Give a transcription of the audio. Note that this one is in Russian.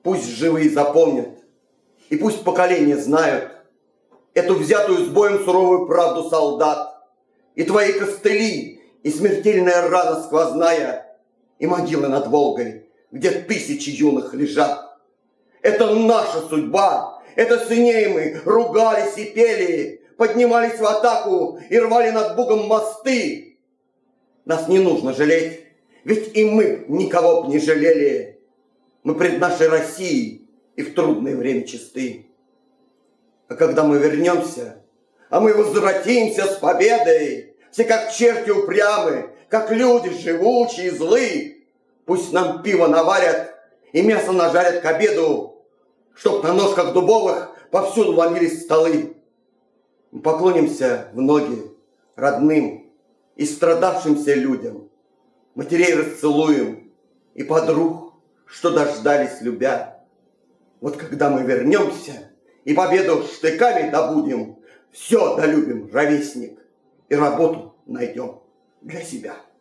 Пусть живые запомнят, и пусть поколения знают эту взятую с боем суровую правду солдат, и твои костыли, и смертельная рана сквозная, и могилы над Волгой, где тысячи юных лежат. Это наша судьба, это сыней мы ругались и пели, поднимались в атаку и рвали над Бугом мосты. Нас не нужно жалеть, ведь и мы никого б не жалели. Мы пред нашей Россией и в трудное время чисты. А когда мы вернемся, а мы возвратимся с победой, все как черти упрямы, как люди живучие и злы, пусть нам пиво наварят и мясо нажарят к обеду, чтоб на ножках дубовых повсюду ломились столы. Мы поклонимся в ноги родным и страдавшимся людям, матерей расцелуем и подруг, что дождались любя. Вот когда мы вернемся и победу штыками добудем, все долюбим, ровесник, и работу найдем для себя.